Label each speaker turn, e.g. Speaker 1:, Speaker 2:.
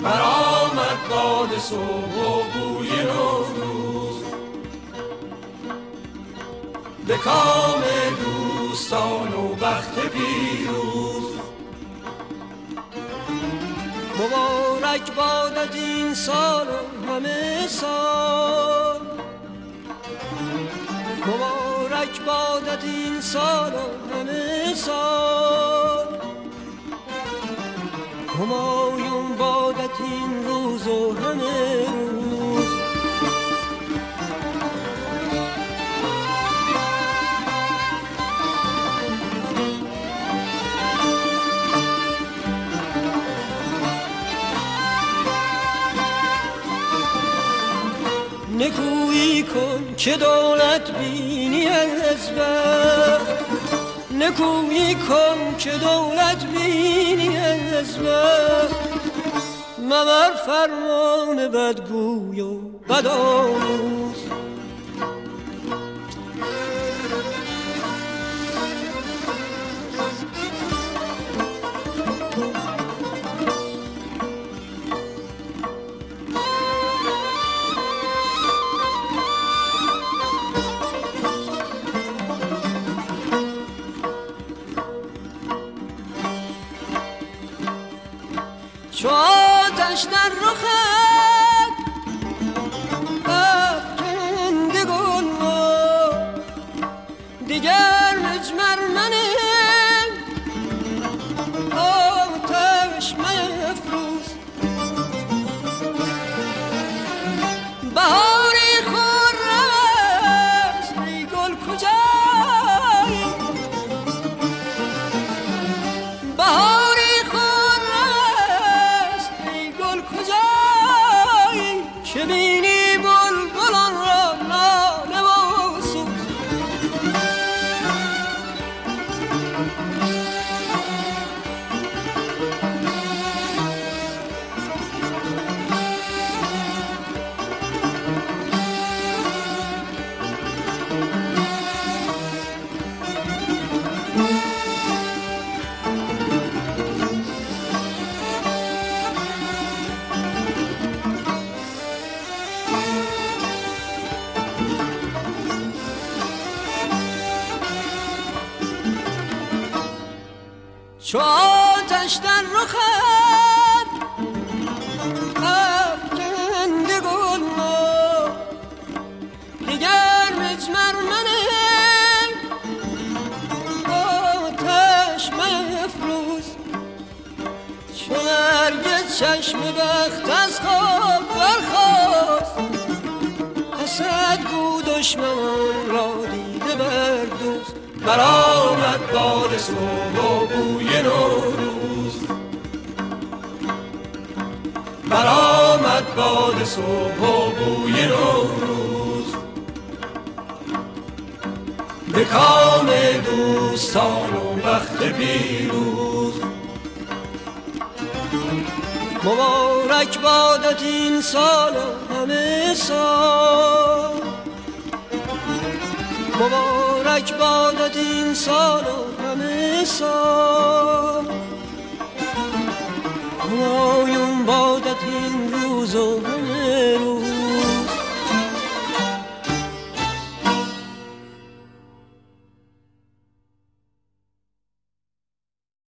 Speaker 1: برآمد باد صبح و بوی نوروز، به کام دوستان و بخت پیروز.
Speaker 2: مبارک بادت این سال و همه سال، مبارک بادت این سال و همه سال، همایون بادت این روز و همه روز. نکویی کن که دولت بینی از بخت، نکویی کن که دولت بینی از بخت، مبر فرمان بدگوی و بدآموز. چو آتش در رخت افکنده گلها، دیگر مجمر منه آتش مفروز. بهاری خرم است ای گل کجایی، بهاری که بینی بلبلان را ناله و سوز. چو آتش در رخت افکنده گلها، دیگر مجمر منه آتش مفروز. چو نرگس چشم بخت از خواب برخاست، حسد گو دشمنان را دیده بردوز.
Speaker 1: برآمد باد صبح و بوی نوروز، برآمد باد صبح و بوی نوروز، به کام دوستان و بخت پیروز.
Speaker 2: مبارک بادت این سال و همه سال، مبارک بادت این سال و همه سال، همایون بادت این روز و همه